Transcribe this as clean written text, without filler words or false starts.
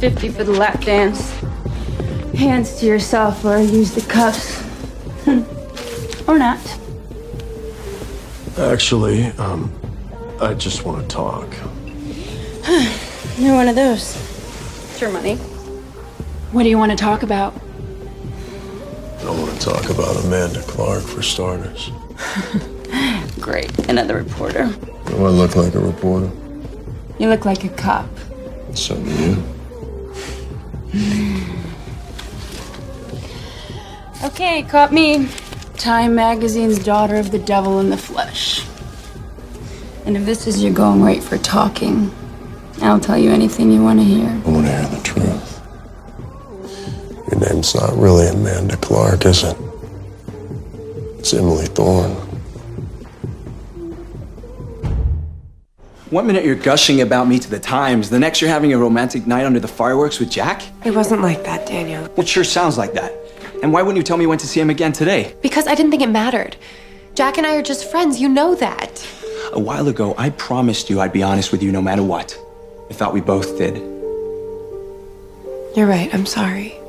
$50 for the lap dance. Hands to yourself or use the cuffs. Or not. Actually, I just want to talk. You're one of those. It's your money. What do you want to talk about? I want to talk about Amanda Clark, for starters. Great. Another reporter. Do I look like a reporter? You look like a cop. So do you. Okay, caught me. Time Magazine's Daughter of the Devil in the Flesh. And if this is your going rate for talking, I'll tell you anything you want to hear. I want to hear the truth. Your name's not really Amanda Clark, is it? It's Emily Thorne. One minute you're gushing about me to the Times, the next you're having a romantic night under the fireworks with Jack? It wasn't like that, Daniel. Well, it sure sounds like that. And why wouldn't you tell me when to see him again today? Because I didn't think it mattered. Jack and I are just friends, you know that. A while ago, I promised you I'd be honest with you no matter what. I thought we both did. You're right, I'm sorry.